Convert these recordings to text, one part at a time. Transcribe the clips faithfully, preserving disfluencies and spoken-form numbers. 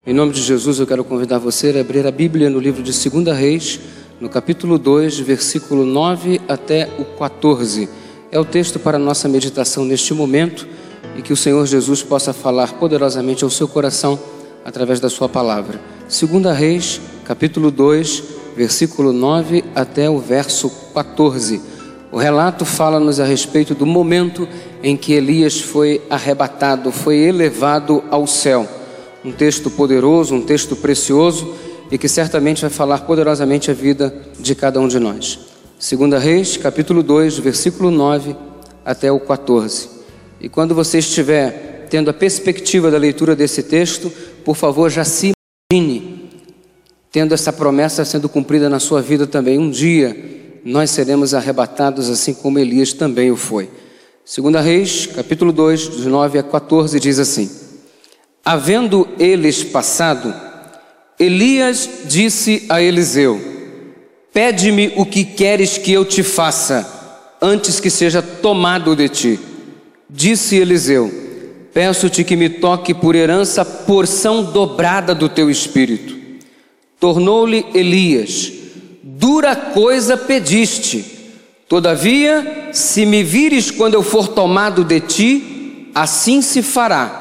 Em nome de Jesus, eu quero convidar você a abrir a Bíblia no livro de Segunda Reis, no capítulo dois, versículo nove até o quatorze. É o texto para a nossa meditação neste momento e que o Senhor Jesus possa falar poderosamente ao seu coração através da sua palavra. Segunda Reis, capítulo dois, versículo nove até o verso quatorze. O relato fala-nos a respeito do momento em que Elias foi arrebatado, foi elevado ao céu. Um texto poderoso, um texto precioso e que certamente vai falar poderosamente a vida de cada um de nós. Segunda Reis, capítulo dois, versículo nove até o quatorze. E quando você estiver tendo a perspectiva da leitura desse texto, por favor, já se imagine tendo essa promessa sendo cumprida na sua vida também. Um dia nós seremos arrebatados assim como Elias também o foi. Segunda Reis, capítulo dois, dos nove a quatorze, diz assim: Havendo eles passado, Elias disse a Eliseu: Pede-me o que queres que eu te faça, antes que seja tomado de ti. Disse Eliseu: Peço-te que me toque por herança porção dobrada do teu espírito. Tornou-lhe Elias: Dura coisa pediste. Todavia, se me vires quando eu for tomado de ti, assim se fará.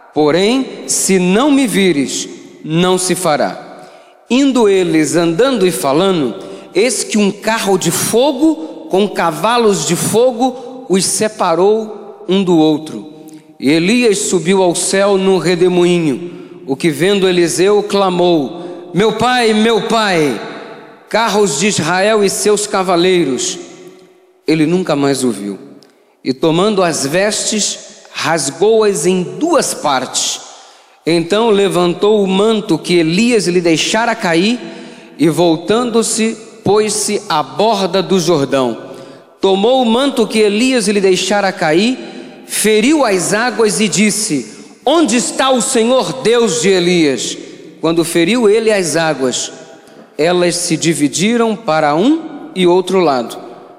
Porém, se não me vires, não se fará. Indo eles andando e falando, eis que um carro de fogo com cavalos de fogo os separou um do outro. E Elias subiu ao céu num redemoinho, o que vendo Eliseu clamou: Meu pai, meu pai, carros de Israel e seus cavaleiros. Ele nunca mais o viu. E tomando as vestes, rasgou-as em duas partes. Então levantou o manto que Elias lhe deixara cair e, voltando-se, pôs-se à borda do Jordão. Tomou o manto que Elias lhe deixara cair, feriu as águas e disse: Onde está o Senhor Deus de Elias? Quando feriu ele as águas, elas se dividiram para um e outro lado,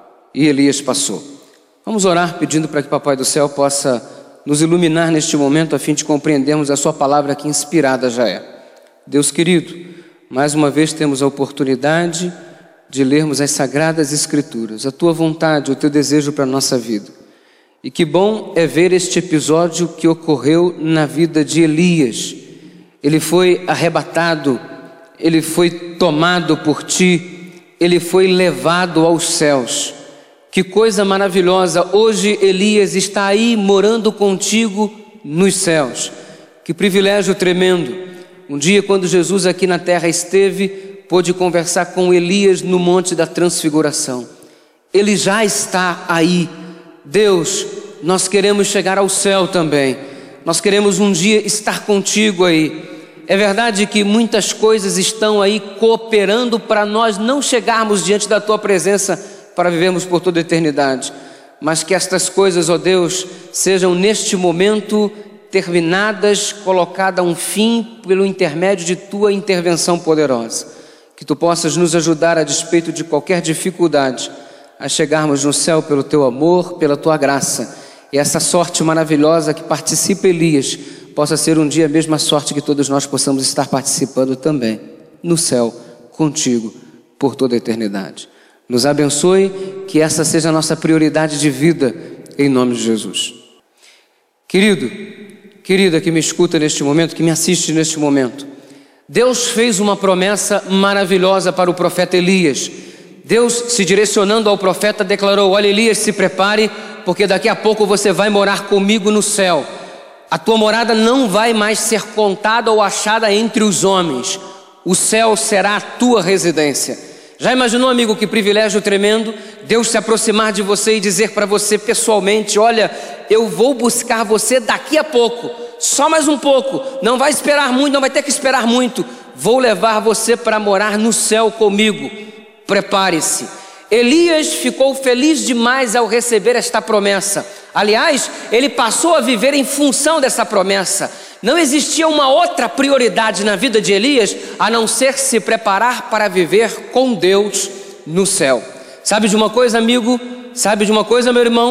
e Elias passou. Vamos orar pedindo para que Papai do Céu possa nos iluminar neste momento a fim de compreendermos a sua palavra que inspirada já é. Deus querido, mais uma vez temos a oportunidade de lermos as Sagradas Escrituras, a tua vontade, o teu desejo para a nossa vida. E que bom é ver este episódio que ocorreu na vida de Elias. Ele foi arrebatado, ele foi tomado por ti, ele foi levado aos céus. Que coisa maravilhosa, hoje Elias está aí morando contigo nos céus. Que privilégio tremendo. Um dia, quando Jesus aqui na terra esteve, pôde conversar com Elias no Monte da Transfiguração. Ele já está aí. Deus, nós queremos chegar ao céu também. Nós queremos um dia estar contigo aí. É verdade que muitas coisas estão aí cooperando para nós não chegarmos diante da tua presença para vivermos por toda a eternidade, mas que estas coisas, ó Deus, sejam neste momento terminadas, colocada um fim pelo intermédio de tua intervenção poderosa. Que tu possas nos ajudar a despeito de qualquer dificuldade a chegarmos no céu pelo teu amor, pela tua graça, e essa sorte maravilhosa que participa Elias possa ser um dia a mesma sorte que todos nós possamos estar participando também no céu contigo por toda a eternidade. Nos abençoe, que essa seja a nossa prioridade de vida, em nome de Jesus. Querido, querida que me escuta neste momento, que me assiste neste momento, Deus fez uma promessa maravilhosa para o profeta Elias. Deus, se direcionando ao profeta, declarou: Olha, Elias, se prepare, porque daqui a pouco você vai morar comigo no céu. A tua morada não vai mais ser contada ou achada entre os homens. O céu será a tua residência. Já imaginou, amigo, que privilégio tremendo? Deus se aproximar de você e dizer para você pessoalmente: olha, eu vou buscar você daqui a pouco, só mais um pouco, não vai esperar muito, não vai ter que esperar muito, vou levar você para morar no céu comigo, prepare-se. Elias ficou feliz demais ao receber esta promessa. Aliás, ele passou a viver em função dessa promessa. Não existia uma outra prioridade na vida de Elias a não ser se preparar para viver com Deus no céu. Sabe de uma coisa, amigo? Sabe de uma coisa, meu irmão?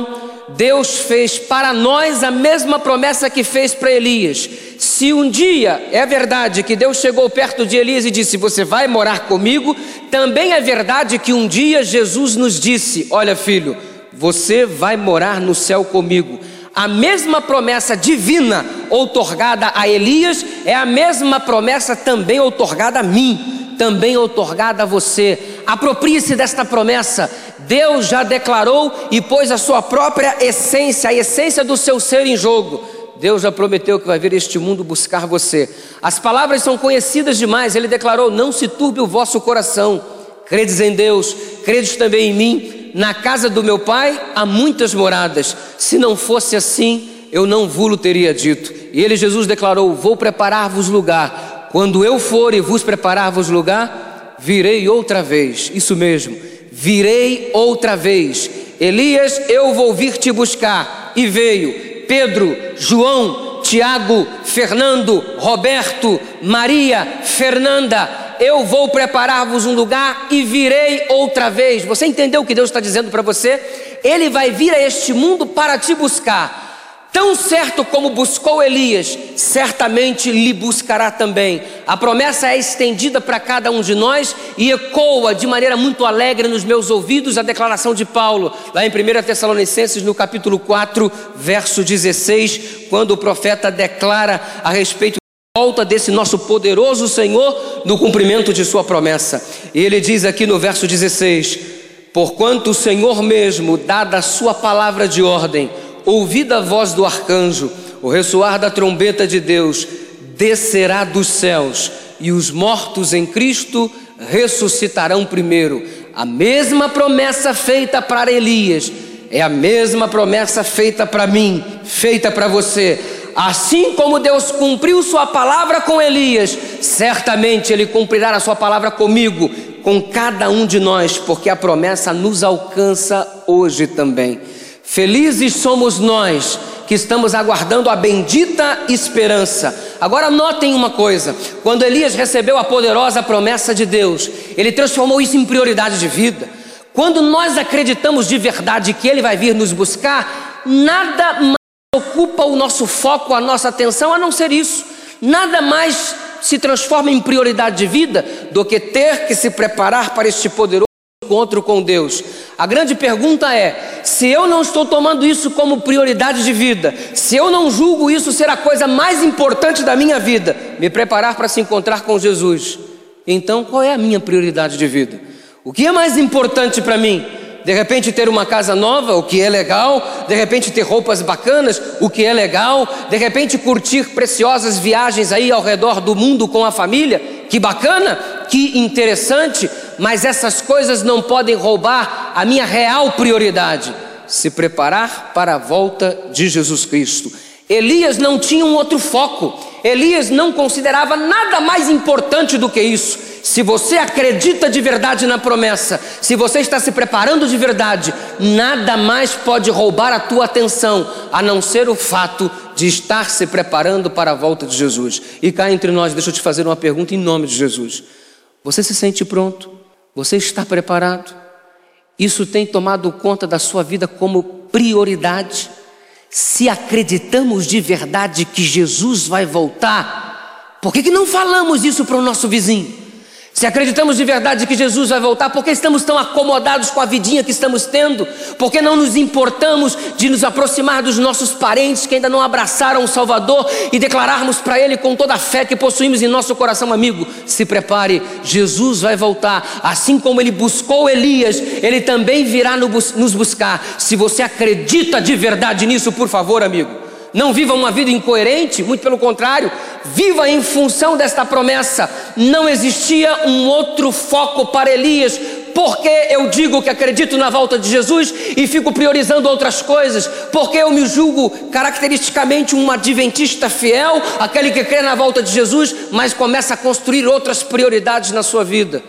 Deus fez para nós a mesma promessa que fez para Elias. Se um dia é verdade que Deus chegou perto de Elias e disse: você vai morar comigo, também é verdade que um dia Jesus nos disse: olha, filho, você vai morar no céu comigo. A mesma promessa divina outorgada a Elias é a mesma promessa também outorgada a mim, também outorgada a você. Aproprie-se desta promessa. Deus já declarou e pôs a sua própria essência, a essência do seu ser em jogo. Deus já prometeu que vai vir a este mundo buscar você. As palavras são conhecidas demais. Ele declarou: não se turbe o vosso coração. Credes em Deus, credes também em mim. Na casa do meu pai há muitas moradas. Se não fosse assim, eu não vos teria dito. E ele, Jesus, declarou: vou preparar-vos lugar. Quando eu for e vos preparar-vos lugar, virei outra vez. Isso mesmo, virei outra vez. Elias, eu vou vir te buscar. E veio Pedro, João, Tiago, Fernando, Roberto, Maria, Fernanda. Eu vou preparar-vos um lugar e virei outra vez. Você entendeu o que Deus está dizendo para você? Ele vai vir a este mundo para te buscar. Tão certo como buscou Elias, certamente lhe buscará também. A promessa é estendida para cada um de nós e ecoa de maneira muito alegre nos meus ouvidos a declaração de Paulo, lá em primeira Tessalonicenses, no capítulo quatro, verso dezesseis, quando o profeta declara a respeito da volta desse nosso poderoso Senhor no cumprimento de sua promessa. E ele diz aqui no verso dezesseis: porquanto o Senhor mesmo, dada a sua palavra de ordem, ouvida a voz do arcanjo, o ressoar da trombeta de Deus, descerá dos céus, e os mortos em Cristo ressuscitarão primeiro. A mesma promessa feita para Elias é a mesma promessa feita para mim, feita para você. Assim como Deus cumpriu sua palavra com Elias, certamente Ele cumprirá a sua palavra comigo, com cada um de nós, porque a promessa nos alcança hoje também. Felizes somos nós que estamos aguardando a bendita esperança. Agora notem uma coisa: quando Elias recebeu a poderosa promessa de Deus, ele transformou isso em prioridade de vida. Quando nós acreditamos de verdade que Ele vai vir nos buscar, nada mais ocupa o nosso foco, a nossa atenção, a não ser isso. Nada mais se transforma em prioridade de vida do que ter que se preparar para este poderoso encontro com Deus. A grande pergunta é: se eu não estou tomando isso como prioridade de vida, se eu não julgo isso ser a coisa mais importante da minha vida, me preparar para se encontrar com Jesus, então qual é a minha prioridade de vida? O que é mais importante para mim? De repente ter uma casa nova, o que é legal. De repente ter roupas bacanas, o que é legal. De repente curtir preciosas viagens aí ao redor do mundo com a família, que bacana, que interessante. Mas essas coisas não podem roubar a minha real prioridade: se preparar para a volta de Jesus Cristo. Elias não tinha um outro foco. Elias não considerava nada mais importante do que isso. Se você acredita de verdade na promessa, se você está se preparando de verdade, nada mais pode roubar a tua atenção, a não ser o fato de estar se preparando para a volta de Jesus. E cá entre nós, deixa eu te fazer uma pergunta em nome de Jesus: você se sente pronto? Você está preparado? Isso tem tomado conta da sua vida como prioridade? Se acreditamos de verdade que Jesus vai voltar, por que que não falamos isso para o nosso vizinho? Se acreditamos de verdade que Jesus vai voltar, por que estamos tão acomodados com a vidinha que estamos tendo? Por que não nos importamos de nos aproximar dos nossos parentes que ainda não abraçaram o Salvador e declararmos para Ele com toda a fé que possuímos em nosso coração? Amigo, se prepare, Jesus vai voltar. Assim como Ele buscou Elias, Ele também virá nos buscar. Se você acredita de verdade nisso, por favor, amigo, não viva uma vida incoerente, muito pelo contrário, viva em função desta promessa. Não existia um outro foco para Elias. Porque eu digo que acredito na volta de Jesus e fico priorizando outras coisas? Porque eu me julgo caracteristicamente um adventista fiel, aquele que crê na volta de Jesus, mas começa a construir outras prioridades na sua vida?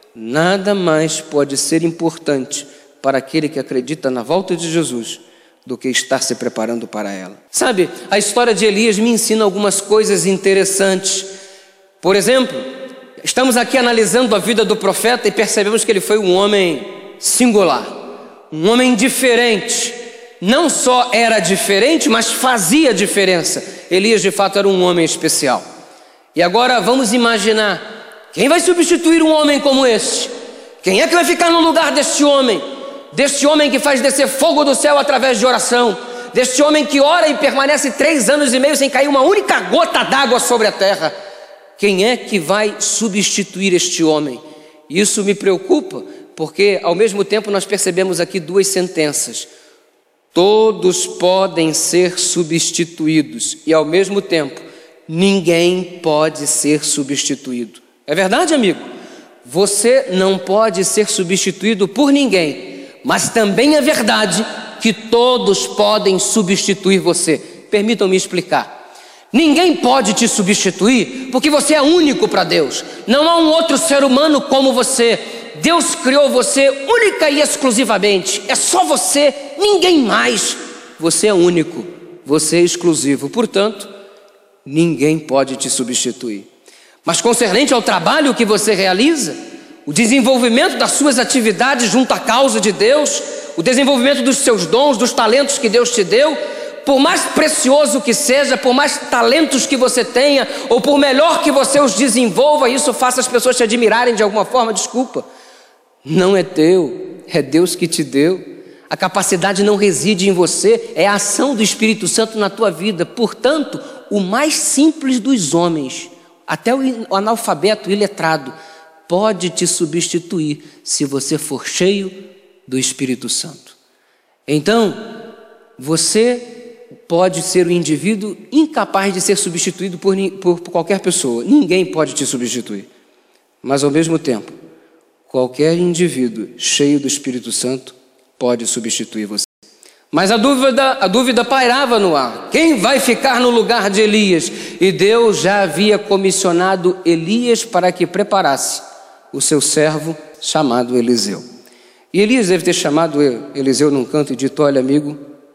Nada mais pode ser importante para aquele que acredita na volta de Jesus do que estar se preparando para ela. Sabe, a história de Elias me ensina algumas coisas interessantes. Por exemplo, estamos aqui analisando a vida do profeta e percebemos que ele foi um homem singular, um homem diferente. não só era diferente, mas fazia diferença. Elias de fato era um homem especial. E agora vamos imaginar, quem vai substituir um homem como este? Quem é que vai ficar no lugar deste homem? Deste homem que faz descer fogo do céu através de oração, deste homem que ora e permanece três anos e meio sem cair uma única gota d'água sobre a terra. Quem é que vai substituir este homem? Isso me preocupa, porque ao mesmo tempo nós percebemos aqui duas sentenças. Todos podem ser substituídos e ao mesmo tempo ninguém pode ser substituído. É verdade, amigo? Você não pode ser substituído por ninguém, mas também é verdade que todos podem substituir você. Permitam-me explicar. Ninguém pode te substituir porque você é único para Deus. Não há um outro ser humano como você. Deus criou você única e exclusivamente. É só você, ninguém mais. Você é único, você é exclusivo. Portanto, ninguém pode te substituir. Mas concernente ao trabalho que você realiza, o desenvolvimento das suas atividades junto à causa de Deus, o desenvolvimento dos seus dons, dos talentos que Deus te deu, por mais precioso que seja, por mais talentos que você tenha, ou por melhor que você os desenvolva, isso faça as pessoas te admirarem de alguma forma, desculpa. Não é teu, é Deus que te deu. A capacidade não reside em você, é a ação do Espírito Santo na tua vida. Portanto, o mais simples dos homens, até o analfabeto iletrado, pode te substituir se você for cheio do Espírito Santo. Então, você pode ser um indivíduo incapaz de ser substituído por, por, por qualquer pessoa. Ninguém pode te substituir. Mas ao mesmo tempo, qualquer indivíduo cheio do Espírito Santo pode substituir você. Mas a dúvida, a dúvida pairava no ar. Quem vai ficar no lugar de Elias? E Deus já havia comissionado Elias para que preparasse o seu servo chamado Eliseu. E Elias deve ter chamado Eliseu num canto e dito: olha, amigo,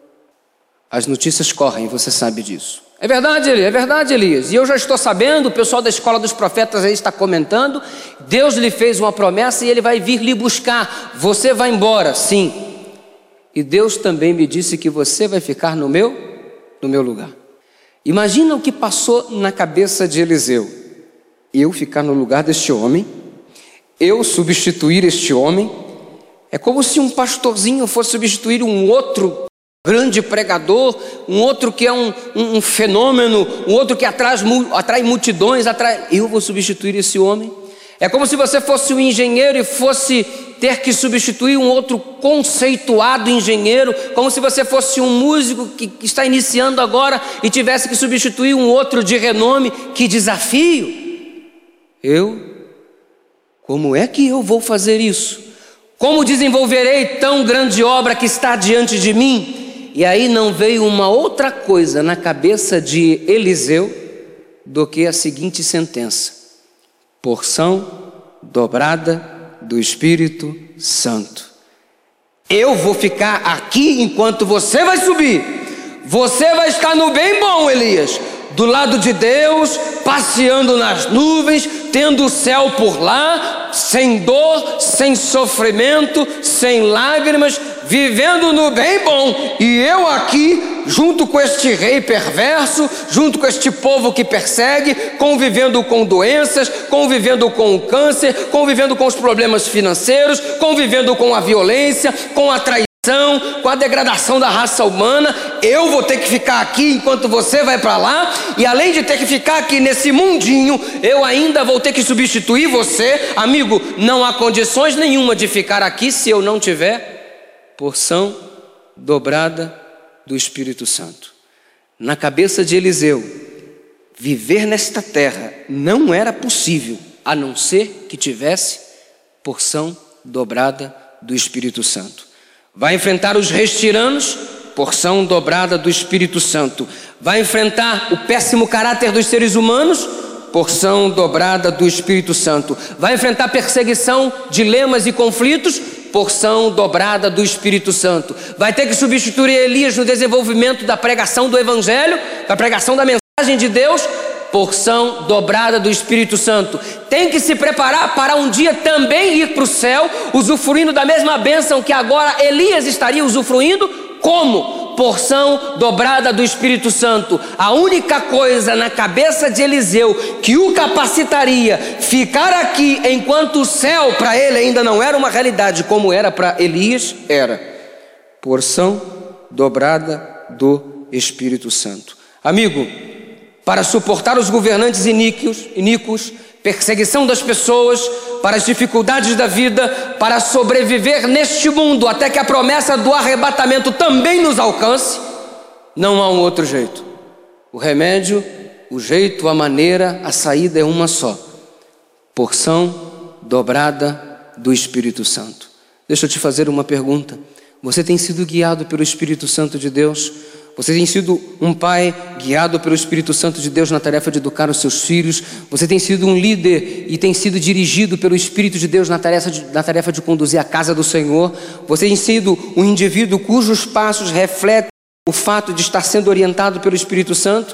as notícias correm, você sabe disso. É verdade, Elias, é verdade, Elias. E eu já estou sabendo, o pessoal da escola dos profetas aí está comentando. Deus lhe fez uma promessa e ele vai vir lhe buscar. Você vai embora, sim. E Deus também me disse que você vai ficar no meu, no meu lugar. Imagina o que passou na cabeça de Eliseu. Eu ficar no lugar deste homem, eu substituir este homem. É como se um pastorzinho fosse substituir um outro grande pregador, um outro que é um, um, um fenômeno, um outro que atrai, atrai multidões, atrai... eu vou substituir esse homem. É como se você fosse um engenheiro e fosse ter que substituir um outro conceituado engenheiro, como se você fosse um músico que, que está iniciando agora e tivesse que substituir um outro de renome. Que desafio! Eu? Como é que eu vou fazer isso? Como desenvolverei tão grande obra que está diante de mim? E aí não veio uma outra coisa na cabeça de Eliseu do que a seguinte sentença: porção dobrada do Espírito Santo. Eu vou ficar aqui enquanto você vai subir. Você vai estar no bem bom, Elias, do lado de Deus, passeando nas nuvens, tendo o céu por lá, sem dor, sem sofrimento, sem lágrimas, vivendo no bem bom. E eu aqui, junto com este rei perverso, junto com este povo que persegue, convivendo com doenças, convivendo com o câncer, convivendo com os problemas financeiros, convivendo com a violência, com a traição, com a degradação da raça humana. Eu vou ter que ficar aqui enquanto você vai para lá, e além de ter que ficar aqui nesse mundinho, eu ainda vou ter que substituir você. Amigo, não há condições nenhuma de ficar aqui se eu não tiver porção dobrada do Espírito Santo. Na cabeça de Eliseu, viver nesta terra não era possível, a não ser que tivesse porção dobrada do Espírito Santo. Vai enfrentar os reis tiranos, porção dobrada do Espírito Santo. Vai enfrentar o péssimo caráter dos seres humanos, porção dobrada do Espírito Santo. Vai enfrentar perseguição, dilemas e conflitos, porção dobrada do Espírito Santo. Vai ter que substituir Elias no desenvolvimento da pregação do Evangelho, da pregação da mensagem de Deus, porção dobrada do Espírito Santo. Tem que se preparar para um dia também ir para o céu, usufruindo da mesma bênção que agora Elias estaria usufruindo. Como? Porção dobrada do Espírito Santo. A única coisa na cabeça de Eliseu que o capacitaria ficar aqui enquanto o céu para ele ainda não era uma realidade como era para Elias, era porção dobrada do Espírito Santo. Amigo, para suportar os governantes iníquos, iníquos, perseguição das pessoas, para as dificuldades da vida, para sobreviver neste mundo até que a promessa do arrebatamento também nos alcance, não há um outro jeito. O remédio, o jeito, a maneira, a saída é uma só: porção dobrada do Espírito Santo. Deixa eu te fazer uma pergunta. Você tem sido guiado pelo Espírito Santo de Deus? Você tem sido um pai guiado pelo Espírito Santo de Deus na tarefa de educar os seus filhos? Você tem sido um líder e tem sido dirigido pelo Espírito de Deus na tarefa de, na tarefa de conduzir a casa do Senhor? Você tem sido um indivíduo cujos passos refletem o fato de estar sendo orientado pelo Espírito Santo?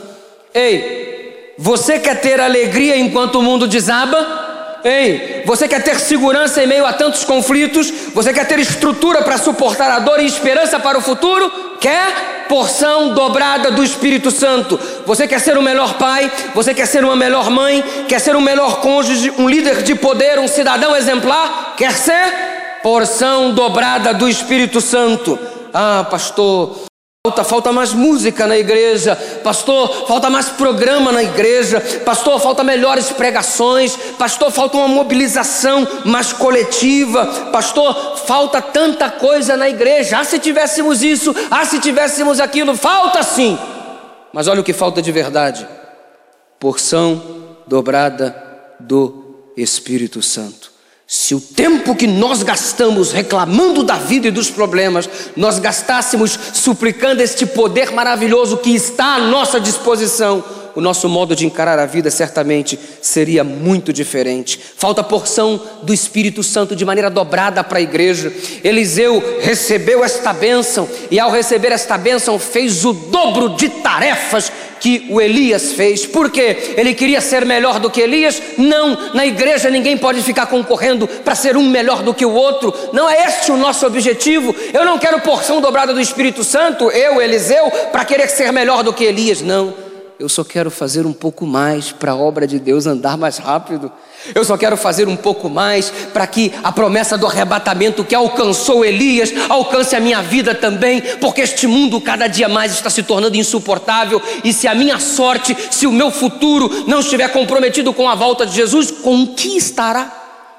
Ei, você quer ter alegria enquanto o mundo desaba? Ei, você quer ter segurança em meio a tantos conflitos? Você quer ter estrutura para suportar a dor e esperança para o futuro? Quer porção dobrada do Espírito Santo? Você quer ser um melhor pai? Você quer ser uma melhor mãe? Quer ser um melhor cônjuge? Um líder de poder? Um cidadão exemplar? Quer ser? Porção dobrada do Espírito Santo. Ah, pastor, Falta, falta mais música na igreja. Pastor, falta mais programa na igreja. Pastor, falta melhores pregações. Pastor, falta uma mobilização mais coletiva. Pastor, falta tanta coisa na igreja. Ah, se tivéssemos isso. Ah, se tivéssemos aquilo. Falta sim. Mas olha o que falta de verdade: porção dobrada do Espírito Santo. Se o tempo que nós gastamos reclamando da vida e dos problemas, nós gastássemos suplicando este poder maravilhoso que está à nossa disposição, o nosso modo de encarar a vida certamente seria muito diferente. Falta porção do Espírito Santo de maneira dobrada para a igreja. Eliseu recebeu esta bênção e ao receber esta bênção fez o dobro de tarefas que o Elias fez. Por quê? Ele queria ser melhor do que Elias? Não, na igreja ninguém pode ficar concorrendo para ser um melhor do que o outro. Não é este o nosso objetivo. Eu não quero porção dobrada do Espírito Santo, eu, Eliseu, para querer ser melhor do que Elias. Não, eu só quero fazer um pouco mais para a obra de Deus andar mais rápido. Eu só quero fazer um pouco mais para que a promessa do arrebatamento que alcançou Elias alcance a minha vida também, porque este mundo cada dia mais está se tornando insuportável. E se a minha sorte, se o meu futuro não estiver comprometido com a volta de Jesus, com o que estará?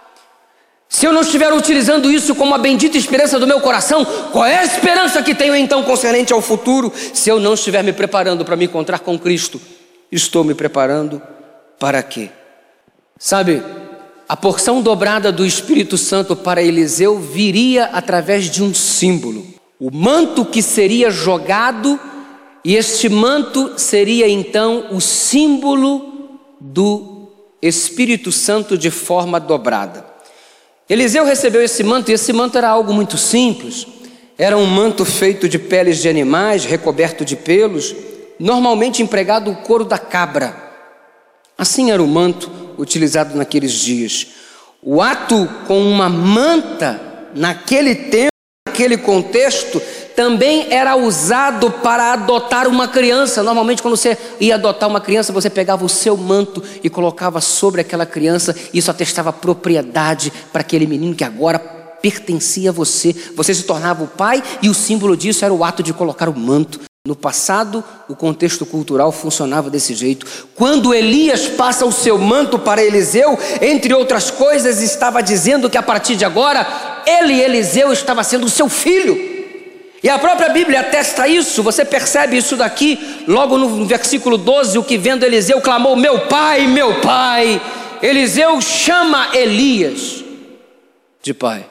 Se eu não estiver utilizando isso como a bendita esperança do meu coração, qual é a esperança que tenho então concernente ao futuro? Se eu não estiver me preparando para me encontrar com Cristo, estou me preparando para quê? Sabe, a porção dobrada do Espírito Santo para Eliseu viria através de um símbolo. O manto que seria jogado, e este manto seria então o símbolo do Espírito Santo de forma dobrada. Eliseu recebeu esse manto e esse manto era algo muito simples. Era um manto feito de peles de animais, recoberto de pelos, normalmente empregado o couro da cabra. Assim era o manto utilizado naqueles dias. O ato com uma manta, naquele tempo, naquele contexto, também era usado para adotar uma criança. Normalmente quando você ia adotar uma criança, você pegava o seu manto e colocava sobre aquela criança. Isso atestava propriedade para aquele menino que agora pertencia a você. Você se tornava o pai e o símbolo disso era o ato de colocar o manto. No passado, o contexto cultural funcionava desse jeito. Quando Elias passa o seu manto para Eliseu, entre outras coisas, estava dizendo que a partir de agora, ele, Eliseu, estava sendo o seu filho. E a própria Bíblia atesta isso. Você percebe isso daqui, logo no versículo doze, o que vendo Eliseu clamou: meu pai, meu pai. Eliseu chama Elias de pai.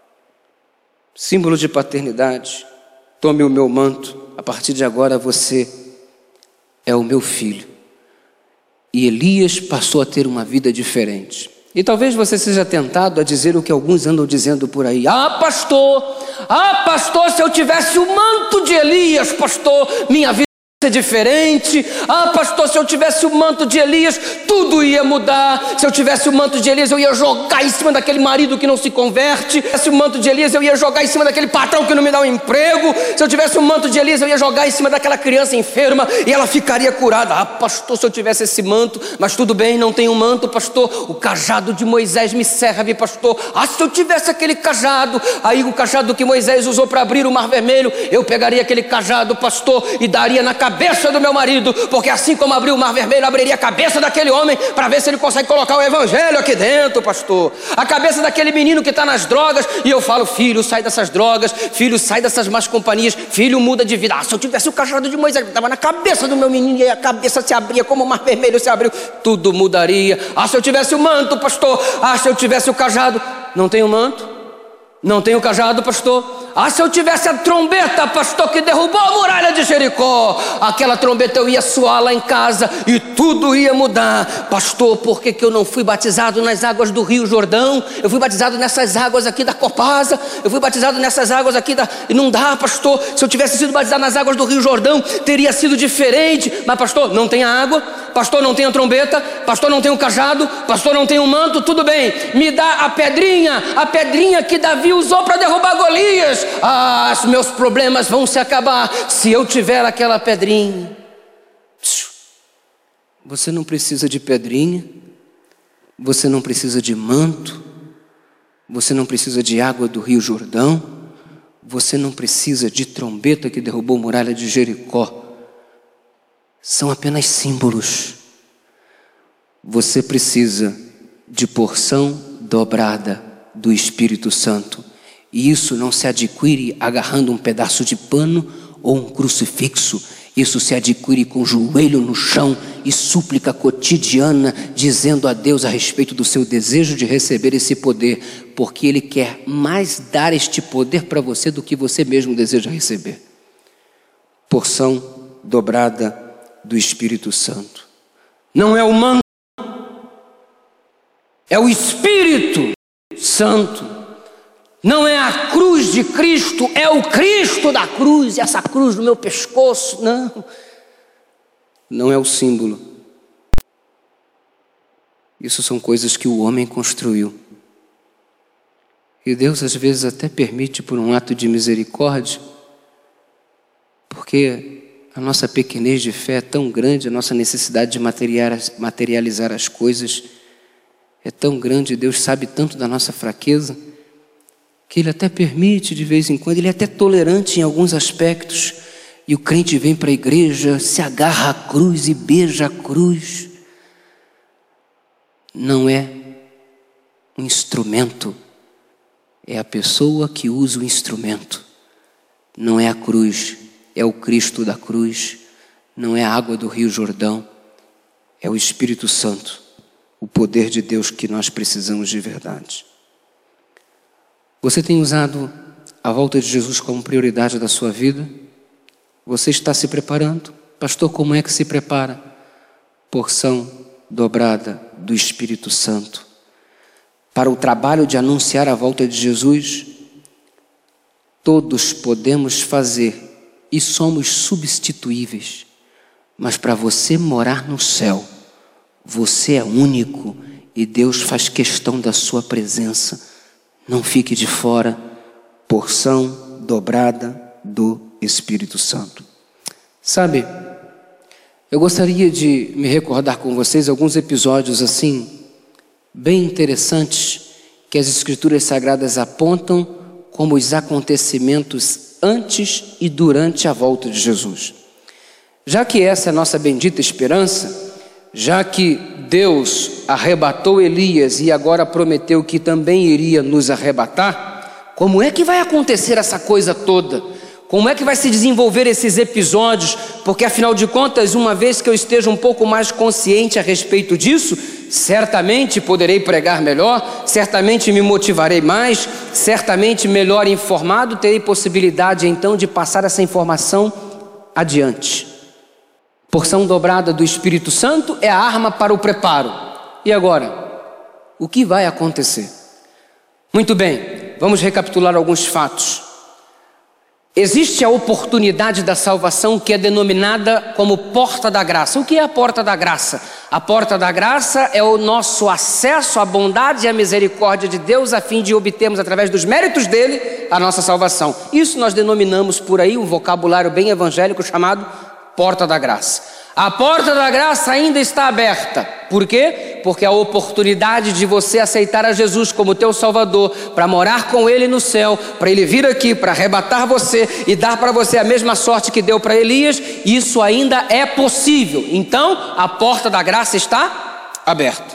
Símbolo de paternidade. Tome o meu manto, a partir de agora você é o meu filho. E Elias passou a ter uma vida diferente. E talvez você seja tentado a dizer o que alguns andam dizendo por aí: ah, pastor, ah, pastor, se eu tivesse o manto de Elias, pastor, minha vida ser diferente. Ah, pastor, se eu tivesse o manto de Elias, tudo ia mudar. Se eu tivesse o manto de Elias, eu ia jogar em cima daquele marido que não se converte. Se eu tivesse o manto de Elias, eu ia jogar em cima daquele patrão que não me dá um emprego. Se eu tivesse o manto de Elias, eu ia jogar em cima daquela criança enferma e ela ficaria curada. Ah, pastor, se eu tivesse esse manto, mas tudo bem, não tenho manto, pastor. O cajado de Moisés me serve, pastor. Ah, se eu tivesse aquele cajado, aí o cajado que Moisés usou para abrir o mar vermelho, eu pegaria aquele cajado, pastor, e daria na cabeça cabeça do meu marido, porque assim como abriu o mar vermelho, abriria a cabeça daquele homem para ver se ele consegue colocar o evangelho aqui dentro, pastor. A cabeça daquele menino que está nas drogas, e eu falo: filho, sai dessas drogas, filho, sai dessas más companhias, filho, muda de vida. Ah, se eu tivesse o cajado de Moisés, estava na cabeça do meu menino, e a cabeça se abria como o mar vermelho se abriu, tudo mudaria. Ah, se eu tivesse o manto, pastor. Ah, se eu tivesse o cajado. Não tenho manto, não tenho cajado, pastor. Ah, se eu tivesse a trombeta, pastor, que derrubou a muralha de Jericó, aquela trombeta eu ia soar lá em casa e tudo ia mudar. Pastor, por que que eu não fui batizado nas águas do Rio Jordão? Eu fui batizado nessas águas aqui da Copasa, eu fui batizado nessas águas aqui da... E não dá, pastor. Se eu tivesse sido batizado nas águas do Rio Jordão, teria sido diferente. Mas pastor, não tem água, pastor, não tem a trombeta, pastor, não tem o cajado, pastor, não tem o manto. Tudo bem, me dá a pedrinha, a pedrinha que Davi usou para derrubar Golias. Ah, os meus problemas vão se acabar se eu tiver aquela pedrinha. Você não precisa de pedrinha, você não precisa de manto, você não precisa de água do Rio Jordão, você não precisa de trombeta que derrubou a muralha de Jericó. São apenas símbolos. Você precisa de porção dobrada do Espírito Santo. E isso não se adquire agarrando um pedaço de pano ou um crucifixo. Isso se adquire com o joelho no chão e súplica cotidiana, dizendo a Deus a respeito do seu desejo de receber esse poder, porque Ele quer mais dar este poder para você do que você mesmo deseja receber. Porção dobrada do Espírito Santo. Não é o manto, é o Espírito Santo. Não é a cruz de Cristo, é o Cristo da cruz, e essa cruz no meu pescoço. Não, não é o símbolo. Isso são coisas que o homem construiu. E Deus às vezes até permite por um ato de misericórdia, porque a nossa pequenez de fé é tão grande, a nossa necessidade de materializar as coisas é tão grande, Deus sabe tanto da nossa fraqueza, que Ele até permite de vez em quando, Ele é até tolerante em alguns aspectos, e o crente vem para a igreja, se agarra à cruz e beija a cruz. Não é um instrumento, é a pessoa que usa o instrumento. Não é a cruz, é o Cristo da cruz. Não é a água do Rio Jordão, é o Espírito Santo, o poder de Deus que nós precisamos de verdade. Você tem usado a volta de Jesus como prioridade da sua vida? Você está se preparando? Pastor, como é que se prepara? Porção dobrada do Espírito Santo. Para o trabalho de anunciar a volta de Jesus, todos podemos fazer e somos substituíveis. Mas para você morar no céu, você é único e Deus faz questão da sua presença. Não fique de fora. Porção dobrada do Espírito Santo. Sabe, eu gostaria de me recordar com vocês alguns episódios assim, bem interessantes, que as Escrituras Sagradas apontam como os acontecimentos antes e durante a volta de Jesus. Já que essa é a nossa bendita esperança, já que Deus arrebatou Elias e agora prometeu que também iria nos arrebatar, como é que vai acontecer essa coisa toda? Como é que vai se desenvolver esses episódios? Porque afinal de contas, uma vez que eu esteja um pouco mais consciente a respeito disso, certamente poderei pregar melhor, certamente me motivarei mais, certamente melhor informado, terei possibilidade então de passar essa informação adiante. Porção dobrada do Espírito Santo é a arma para o preparo. E agora, o que vai acontecer? Muito bem, vamos recapitular alguns fatos. Existe a oportunidade da salvação que é denominada como porta da graça. O que é a porta da graça? A porta da graça é o nosso acesso à bondade e à misericórdia de Deus a fim de obtermos através dos méritos dele a nossa salvação. Isso nós denominamos por aí um vocabulário bem evangélico chamado porta da graça. A porta da graça ainda está aberta. Por quê? Porque a oportunidade de você aceitar a Jesus como teu Salvador, para morar com Ele no céu, para Ele vir aqui, para arrebatar você e dar para você a mesma sorte que deu para Elias, isso ainda é possível. Então, a porta da graça está aberta.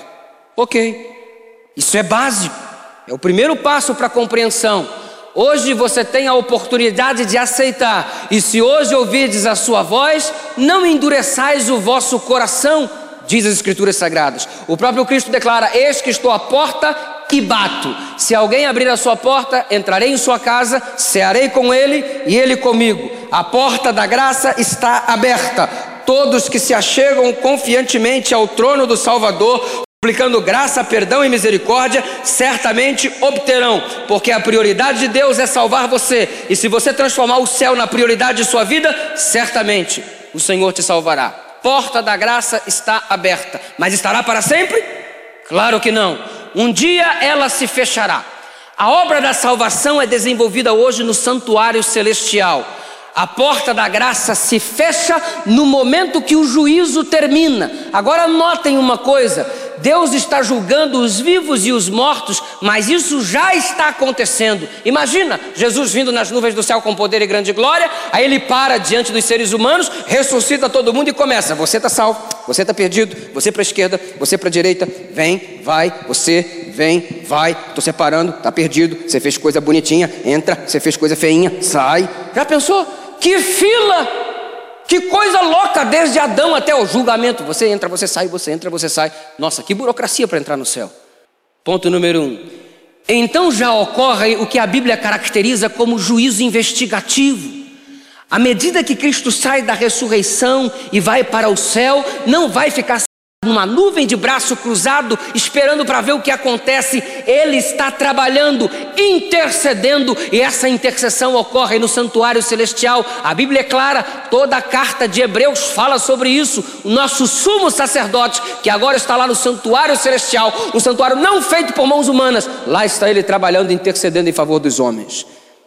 Ok, isso é básico, é o primeiro passo para a compreensão. Hoje você tem a oportunidade de aceitar, e se hoje ouvirdes a sua voz, não endureçais o vosso coração, diz as Escrituras Sagradas. O próprio Cristo declara: eis que estou à porta e bato. Se alguém abrir a sua porta, entrarei em sua casa, cearei com ele e ele comigo. A porta da graça está aberta. Todos que se achegam confiantemente ao trono do Salvador, aplicando graça, perdão e misericórdia, certamente obterão, porque a prioridade de Deus é salvar você, e se você transformar o céu na prioridade de sua vida, certamente o Senhor te salvará. Porta da graça está aberta, mas estará para sempre? Claro que não. Um dia ela se fechará. A obra da salvação é desenvolvida hoje no santuário celestial. A porta da graça se fecha no momento que o juízo termina. Agora notem uma coisa: Deus está julgando os vivos e os mortos, mas isso já está acontecendo. Imagina Jesus vindo nas nuvens do céu com poder e grande glória, aí ele para diante dos seres humanos, ressuscita todo mundo e começa: você está salvo, você está perdido, você para a esquerda, você para a direita, vem, vai, você, vem, vai, estou separando, está perdido, você fez coisa bonitinha, entra, você fez coisa feinha, sai. Já pensou? Que fila, que coisa louca, desde Adão até o julgamento. Você entra, você sai, você entra, você sai. Nossa, que burocracia para entrar no céu. Ponto número um. Então já ocorre o que a Bíblia caracteriza como juízo investigativo. À medida que Cristo sai da ressurreição e vai para o céu, não vai ficar numa nuvem de braço cruzado, esperando para ver o que acontece. Ele está trabalhando, intercedendo, e essa intercessão ocorre no santuário celestial. A Bíblia é clara, toda a carta de Hebreus fala sobre isso. O nosso sumo sacerdote, que agora está lá no santuário celestial, um santuário não feito por mãos humanas, lá está ele trabalhando, intercedendo em favor dos homens.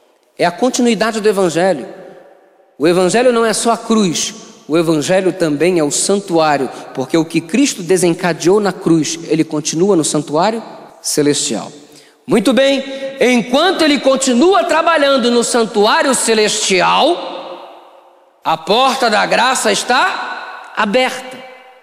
É a continuidade do Evangelho. O Evangelho não é só a cruz, o Evangelho também é o santuário, porque o que Cristo desencadeou na cruz, ele continua no santuário celestial. Muito bem, enquanto ele continua trabalhando no santuário celestial, a porta da graça está aberta.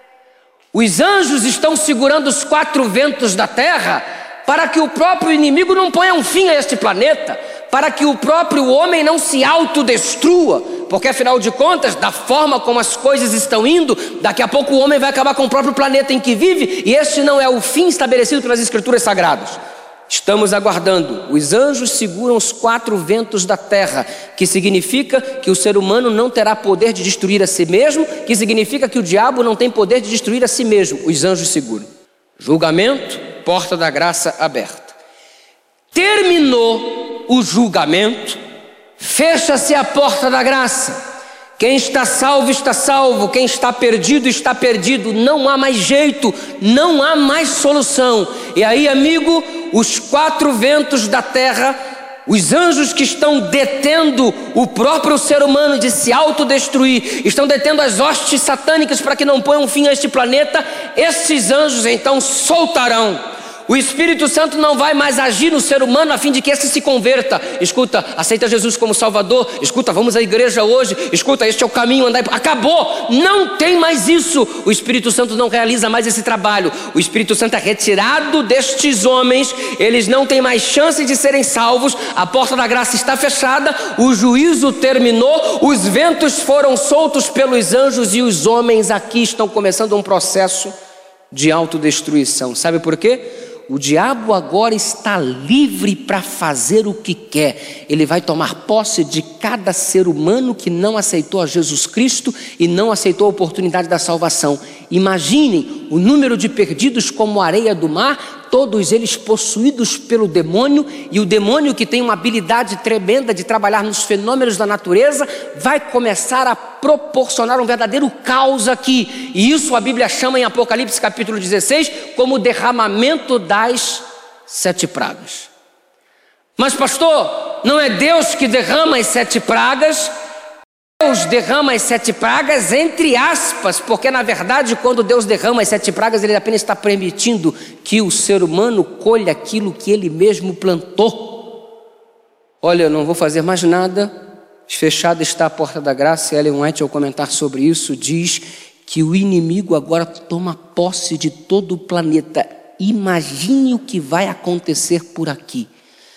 Os anjos estão segurando os quatro ventos da terra para que o próprio inimigo não ponha um fim a este planeta, para que o próprio homem não se autodestrua, porque afinal de contas, da forma como as coisas estão indo, daqui a pouco o homem vai acabar com o próprio planeta em que vive, e este não é o fim estabelecido pelas Escrituras Sagradas. Estamos aguardando. Os anjos seguram os quatro ventos da terra, que significa que o ser humano não terá poder de destruir a si mesmo, que significa que o diabo não tem poder de destruir a si mesmo. Os anjos seguram. Julgamento, porta da graça aberta. Terminou o julgamento, fecha-se a porta da graça. Quem está salvo, está salvo. Quem está perdido, está perdido. Não há mais jeito, não há mais solução. E aí, amigo, os quatro ventos da terra, os anjos que estão detendo o próprio ser humano de se autodestruir, estão detendo as hostes satânicas para que não ponham fim a este planeta. Esses anjos então soltarão. O Espírito Santo não vai mais agir no ser humano a fim de que esse se converta. Escuta, aceita Jesus como Salvador. Escuta, vamos à igreja hoje. Escuta, este é o caminho, andai. Acabou, não tem mais isso. O Espírito Santo não realiza mais esse trabalho. O Espírito Santo é retirado destes homens. Eles não têm mais chance de serem salvos. A porta da graça está fechada. O juízo terminou. Os ventos foram soltos pelos anjos e os homens aqui estão começando um processo de autodestruição. Sabe por quê? O diabo agora está livre para fazer o que quer. Ele vai tomar posse de cada ser humano que não aceitou a Jesus Cristo e não aceitou a oportunidade da salvação. Imaginem o número de perdidos como a areia do mar. todos eles possuídos pelo demônio, e o demônio, que tem uma habilidade tremenda de trabalhar nos fenômenos da natureza, vai começar a proporcionar um verdadeiro caos aqui. E isso a Bíblia chama em Apocalipse capítulo dezesseis como o derramamento das sete pragas. Mas pastor, não é Deus que derrama as sete pragas? Deus derrama as sete pragas entre aspas, porque na verdade quando Deus derrama as sete pragas, Ele apenas está permitindo que o ser humano colha aquilo que ele mesmo plantou. Olha, eu não vou fazer mais nada, fechada está a porta da graça. E Ellen White, ao comentar sobre isso, diz que o inimigo agora toma posse de todo o planeta. Imagine o que vai acontecer por aqui.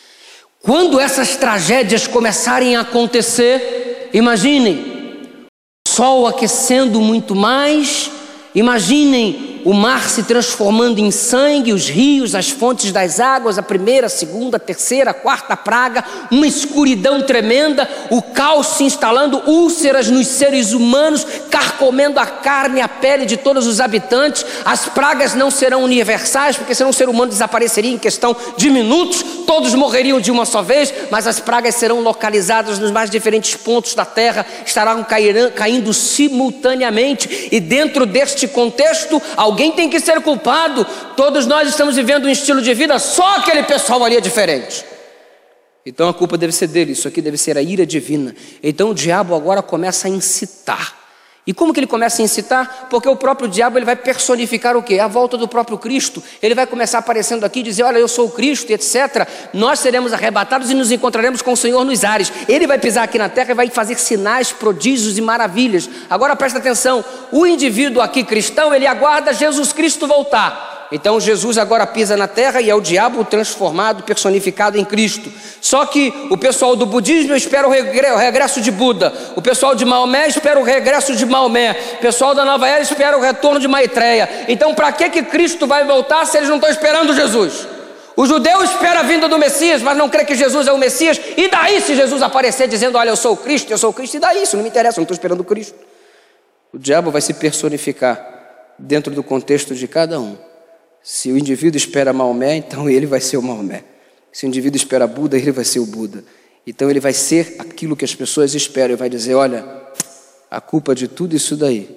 Quando essas tragédias começarem a acontecer, imaginem o sol aquecendo muito mais, imaginem o mar se transformando em sangue, os rios, as fontes das águas, a primeira, a segunda, a terceira, a quarta praga, uma escuridão tremenda, o caos se instalando, úlceras nos seres humanos, carcomendo a carne e a pele de todos os habitantes. As pragas não serão universais, porque senão o ser humano desapareceria em questão de minutos, todos morreriam de uma só vez, mas as pragas serão localizadas nos mais diferentes pontos da terra, estarão caindo simultaneamente, e dentro deste contexto, alguém tem que ser culpado. Todos nós estamos vivendo um estilo de vida, só aquele pessoal ali é diferente. Então a culpa deve ser dele, isso aqui deve ser a ira divina. Então o diabo agora começa a incitar. E como que ele começa a incitar? Porque o próprio diabo ele vai personificar o quê? A volta do próprio Cristo. Ele vai começar aparecendo aqui e dizer, olha, eu sou o Cristo, etcétera. Nós seremos arrebatados e nos encontraremos com o Senhor nos ares. Ele vai pisar aqui na terra e vai fazer sinais, prodígios e maravilhas. Agora presta atenção, o indivíduo aqui cristão, ele aguarda Jesus Cristo voltar. Então Jesus agora pisa na terra e é o diabo transformado, personificado em Cristo. Só que o pessoal do budismo espera o regresso de Buda, o pessoal de Maomé espera o regresso de Maomé, o pessoal da Nova Era espera o retorno de Maitreya. Então para que que Cristo vai voltar se eles não estão esperando Jesus? O judeu espera a vinda do Messias, mas não crê que Jesus é o Messias. E daí se Jesus aparecer dizendo, olha, eu sou o Cristo, eu sou o Cristo, e daí? Isso não me interessa, eu não estou esperando o Cristo. O diabo vai se personificar dentro do contexto de cada um. Se o indivíduo espera Maomé, então ele vai ser o Maomé. Se o indivíduo espera Buda, ele vai ser o Buda. Então ele vai ser aquilo que as pessoas esperam e vai dizer, olha, a culpa de tudo isso daí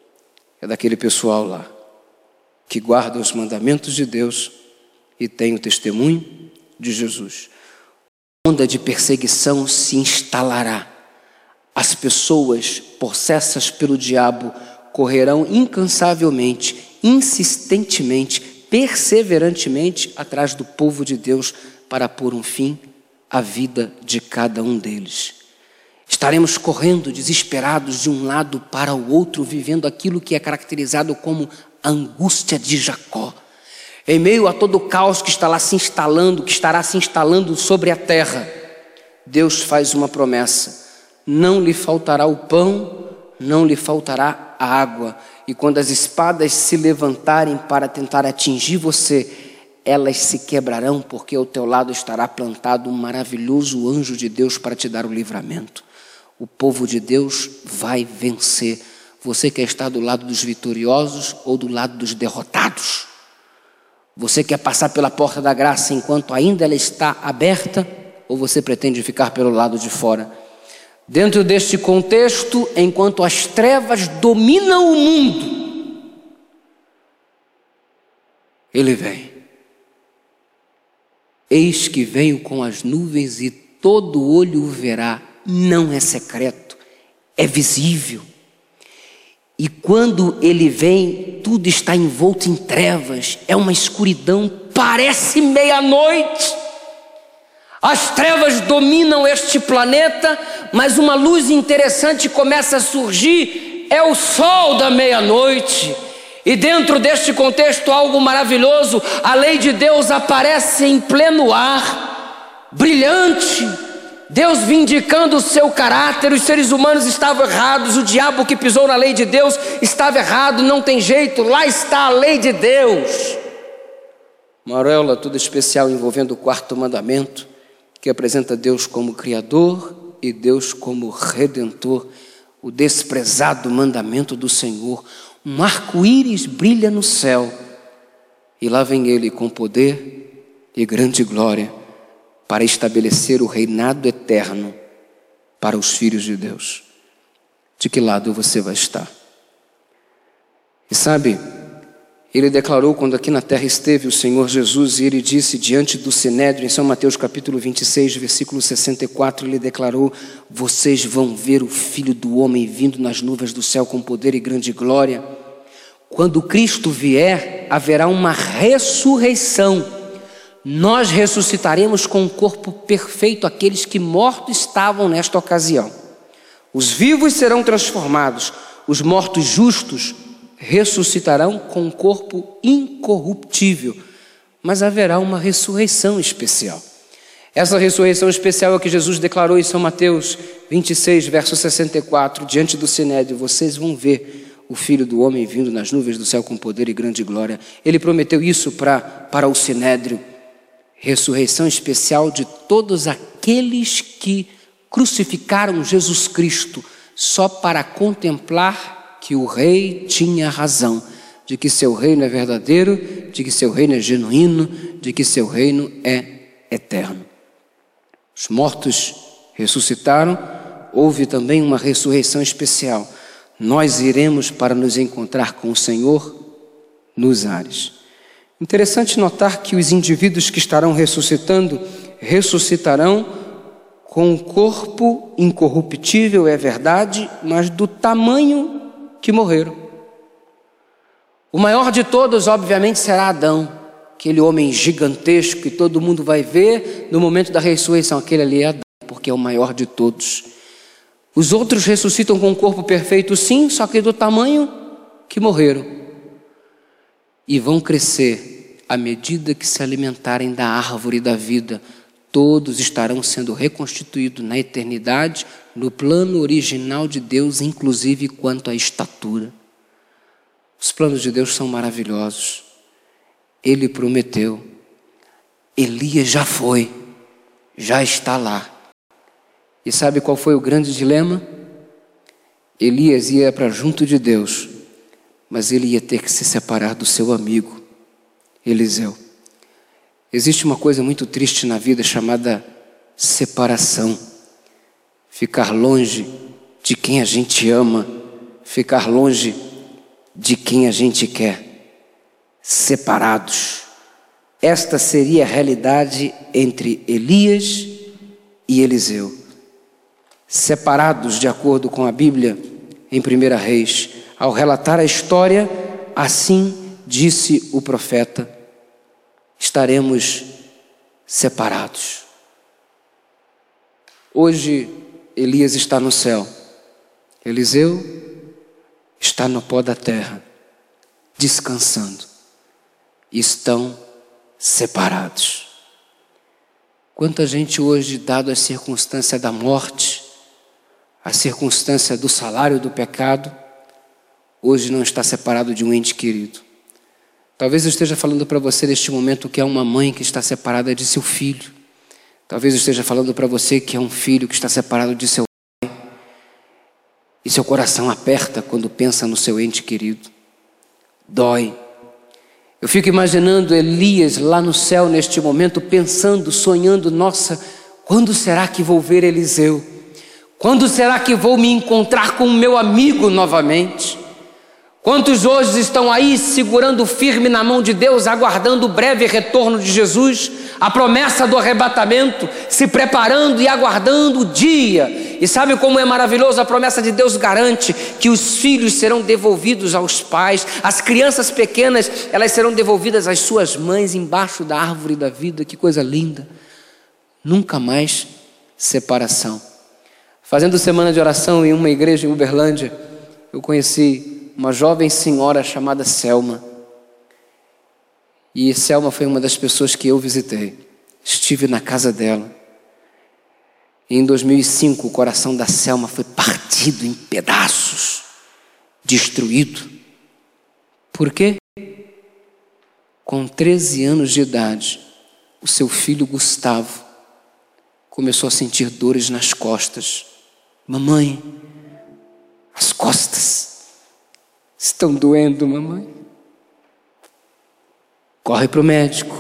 é daquele pessoal lá, que guarda os mandamentos de Deus e tem o testemunho de Jesus. A onda de perseguição se instalará. As pessoas possessas pelo diabo correrão incansavelmente, insistentemente, perseverantemente atrás do povo de Deus para pôr um fim à vida de cada um deles. Estaremos correndo desesperados de um lado para o outro, vivendo aquilo que é caracterizado como a angústia de Jacó. Em meio a todo o caos que está lá se instalando, que estará se instalando sobre a terra, Deus faz uma promessa: não lhe faltará o pão, não lhe faltará a água. E quando as espadas se levantarem para tentar atingir você, elas se quebrarão, porque ao teu lado estará plantado um maravilhoso anjo de Deus para te dar o livramento. O povo de Deus vai vencer. Você quer estar do lado dos vitoriosos ou do lado dos derrotados? Você quer passar pela porta da graça enquanto ainda ela está aberta, ou você pretende ficar pelo lado de fora? Dentro deste contexto, enquanto as trevas dominam o mundo, ele vem. Eis que venho com as nuvens e todo olho o verá. Não é secreto, é visível. E quando ele vem, tudo está envolto em trevas, é uma escuridão, parece meia-noite. As trevas dominam este planeta, mas uma luz interessante começa a surgir, é o sol da meia-noite. E dentro deste contexto, algo maravilhoso, a lei de Deus aparece em pleno ar, brilhante, Deus vindicando o seu caráter. Os seres humanos estavam errados, o diabo que pisou na lei de Deus estava errado, não tem jeito, lá está a lei de Deus. Uma auréola toda especial envolvendo o quarto mandamento, que apresenta Deus como Criador e Deus como Redentor, o desprezado mandamento do Senhor. Um arco-íris brilha no céu E lá vem ele com poder e grande glória para estabelecer o reinado eterno para os filhos de Deus. De que lado você vai estar? E sabe, ele declarou quando aqui na terra esteve o Senhor Jesus, e ele disse diante do Sinédrio, em São Mateus capítulo vinte e seis, versículo sessenta e quatro, ele declarou: vocês vão ver o Filho do Homem vindo nas nuvens do céu com poder e grande glória. Quando Cristo vier, haverá uma ressurreição. Nós ressuscitaremos com um corpo perfeito aqueles que mortos estavam nesta ocasião. Os vivos serão transformados, os mortos justos ressuscitarão com um corpo incorruptível, mas haverá uma ressurreição especial. Essa ressurreição especial é o que Jesus declarou em São Mateus vinte e seis, verso sessenta e quatro, diante do Sinédrio: vocês vão ver o Filho do Homem vindo nas nuvens do céu com poder e grande glória. Ele prometeu isso para, para o Sinédrio. Ressurreição especial de todos aqueles que crucificaram Jesus Cristo só para contemplar que o rei tinha razão, de que seu reino é verdadeiro, de que seu reino é genuíno, de que seu reino é eterno. Os mortos ressuscitaram, houve também uma ressurreição especial. Nós iremos para nos encontrar com o Senhor nos ares. Interessante notar que os indivíduos que estarão ressuscitando, ressuscitarão com o corpo incorruptível, é verdade, mas do tamanho que morreram. O maior de todos, obviamente, será Adão, aquele homem gigantesco que todo mundo vai ver no momento da ressurreição. Aquele ali é Adão, porque é o maior de todos. Os outros ressuscitam com um corpo perfeito, sim, só que do tamanho que morreram. E vão crescer à medida que se alimentarem da árvore da vida. Todos estarão sendo reconstituídos na eternidade, no plano original de Deus, inclusive quanto à estatura. Os planos de Deus são maravilhosos. Ele prometeu. Elias já foi, já está lá. E sabe qual foi o grande dilema? Elias ia para junto de Deus, mas ele ia ter que se separar do seu amigo Eliseu. Existe uma coisa muito triste na vida chamada separação. Ficar longe de quem a gente ama, ficar longe de quem a gente quer. Separados. Esta seria a realidade entre Elias e Eliseu. Separados de acordo com a Bíblia em primeira Reis. Ao relatar a história, assim disse o profeta: estaremos separados. Hoje Elias está no céu, Eliseu está no pó da terra, descansando. Estão separados. Quanta gente hoje, dado a circunstância da morte, a circunstância do salário do pecado, hoje não está separado de um ente querido. Talvez eu esteja falando para você neste momento que é uma mãe que está separada de seu filho. Talvez eu esteja falando para você que é um filho que está separado de seu pai. E seu coração aperta quando pensa no seu ente querido. Dói. Eu fico imaginando Elias lá no céu neste momento, pensando, sonhando: nossa, quando será que vou ver Eliseu? Quando será que vou me encontrar com o meu amigo novamente? Quantos hoje estão aí segurando firme na mão de Deus, aguardando o breve retorno de Jesus, a promessa do arrebatamento, se preparando e aguardando o dia? E sabe como é maravilhoso? A promessa de Deus garante que os filhos serão devolvidos aos pais, as crianças pequenas, elas serão devolvidas às suas mães embaixo da árvore da vida. Que coisa linda! Nunca mais separação. Fazendo semana de oração em uma igreja em Uberlândia, eu conheci uma jovem senhora chamada Selma. E Selma foi uma das pessoas que eu visitei. Estive na casa dela. E em dois mil e cinco, o coração da Selma foi partido em pedaços, destruído. Por quê? Com treze anos de idade, o seu filho Gustavo começou a sentir dores nas costas. Mamãe, as costas estão doendo, mamãe. corre para o médico.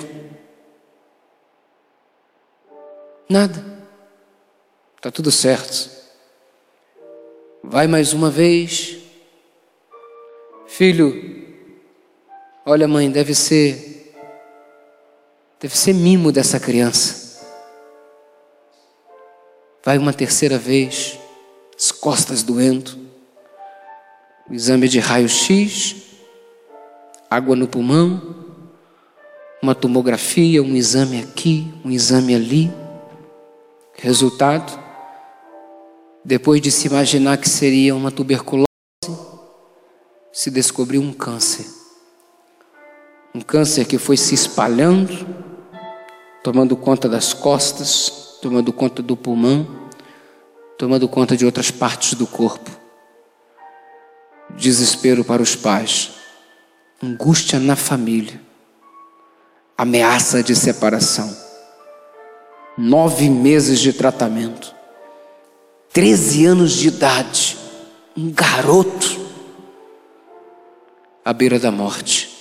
Nada. Está tudo certo. Vai mais uma vez. Filho, olha mãe, deve ser, deve ser mimo dessa criança. Vai uma terceira vez, as costas doendo. O exame de raio-x, água no pulmão, uma tomografia, um exame aqui, um exame ali. Resultado, depois de se imaginar que seria uma tuberculose, se descobriu um câncer. Um câncer que foi se espalhando, tomando conta das costas, tomando conta do pulmão, tomando conta de outras partes do corpo. Desespero para os pais, angústia na família, ameaça de separação. Nove meses de tratamento, treze anos de idade, um garoto à beira da morte.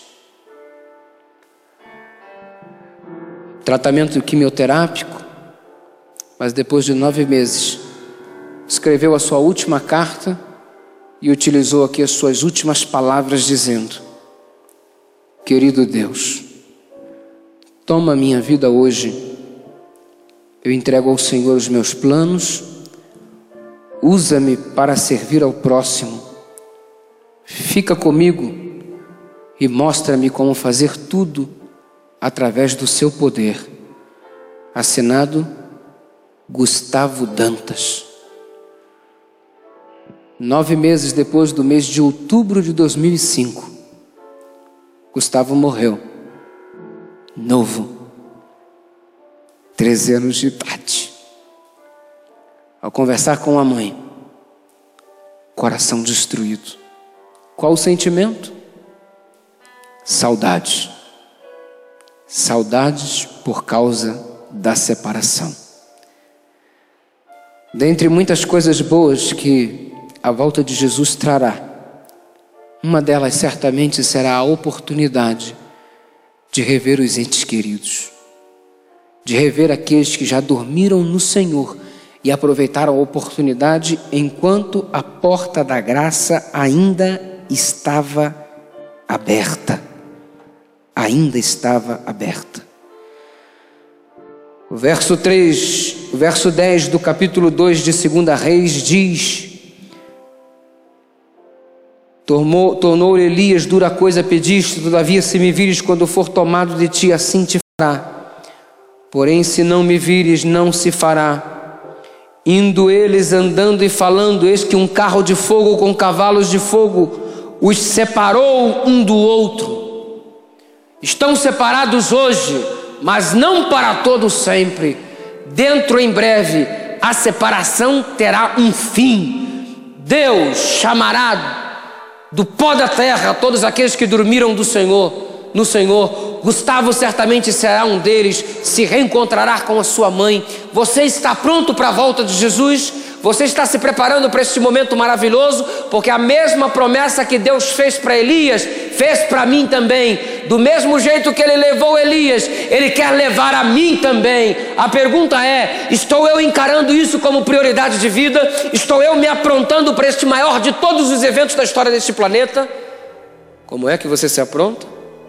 Tratamento quimioterápico, mas depois de nove meses, escreveu a sua última carta e utilizou aqui as suas últimas palavras dizendo: querido Deus, toma minha vida hoje. Eu entrego ao Senhor os meus planos, usa-me para servir ao próximo. Fica comigo e mostra-me como fazer tudo através do seu poder. Assinado Gustavo Dantas. Nove meses depois do mês de outubro de dois mil e cinco, Gustavo morreu, novo. treze anos de idade. Ao conversar com a mãe, coração destruído. Qual o sentimento? Saudade. Saudades por causa da separação. Dentre muitas coisas boas que a volta de Jesus trará, uma delas certamente será a oportunidade de rever os entes queridos, de rever aqueles que já dormiram no Senhor e aproveitaram a oportunidade enquanto a porta da graça ainda estava aberta. Ainda estava aberta. O verso três, o verso dez do capítulo dois de Segunda Reis diz: Tornou, tornou Elias, dura coisa pediste, todavia se me vires quando for tomado de ti, assim te fará. Porém, se não me vires, não se fará. Indo eles andando e falando, eis que um carro de fogo com cavalos de fogo os separou um do outro. Estão separados hoje, mas não para todo sempre. Dentro em breve, a separação terá um fim. Deus chamará do pó da terra todos aqueles que dormiram do Senhor, no Senhor. Gustavo certamente será um deles, se reencontrará com a sua mãe. Você está pronto para a volta de Jesus? Você está se preparando para este momento maravilhoso? Porque a mesma promessa que Deus fez para Elias, fez para mim também. Do mesmo jeito que Ele levou Elias, Ele quer levar a mim também. A pergunta é: estou eu encarando isso como prioridade de vida? Estou eu me aprontando para este maior de todos os eventos da história deste planeta? Como é que você se apronta?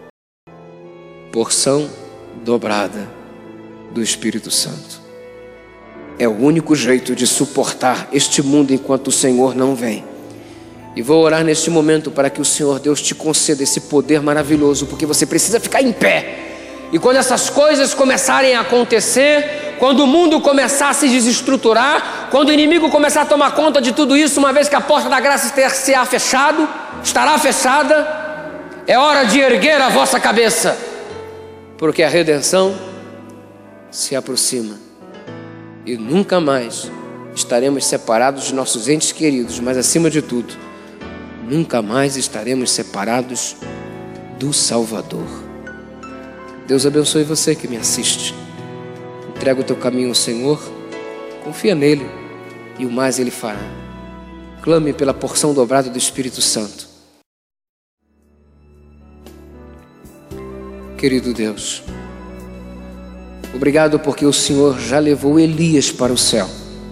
Porção dobrada do Espírito Santo. É o único jeito de suportar este mundo enquanto o Senhor não vem. E vou orar neste momento para que o Senhor Deus te conceda esse poder maravilhoso, porque você precisa ficar em pé. E quando essas coisas começarem a acontecer, quando o mundo começar a se desestruturar, quando o inimigo começar a tomar conta de tudo isso, uma vez que a porta da graça estará fechado, estará fechada, é hora de erguer a vossa cabeça, porque a redenção se aproxima. E nunca mais estaremos separados de nossos entes queridos, mas acima de tudo, nunca mais estaremos separados do Salvador. Deus abençoe você que me assiste. Entrega o teu caminho ao Senhor, confia nele e o mais Ele fará. Clame pela porção dobrada do Espírito Santo. querido Deus. Obrigado porque o Senhor já levou Elias para o céu.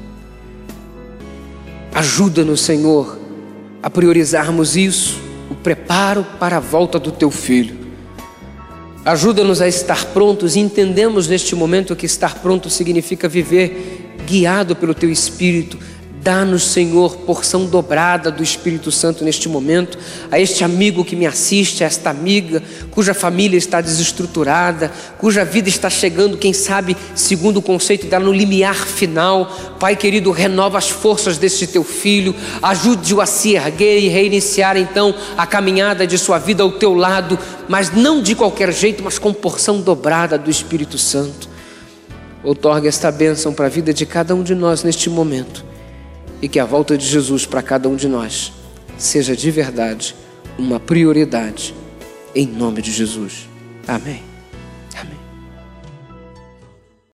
Ajuda-nos, Senhor, a priorizarmos isso, o preparo para a volta do Teu Filho. Ajuda-nos a estar prontos e entendemos neste momento que estar pronto significa viver guiado pelo Teu Espírito. Dá-nos, Senhor, porção dobrada do Espírito Santo neste momento, a este amigo que me assiste, a esta amiga cuja família está desestruturada, cuja vida está chegando, quem sabe, segundo o conceito dela, no limiar final. Pai querido, renova as forças deste Teu Filho, ajude-o a se erguer e reiniciar então a caminhada de sua vida ao Teu lado, mas não de qualquer jeito, mas com porção dobrada do Espírito Santo. Outorgue esta bênção para a vida de cada um de nós neste momento. E que a volta de Jesus para cada um de nós seja de verdade uma prioridade, em nome de Jesus. Amém.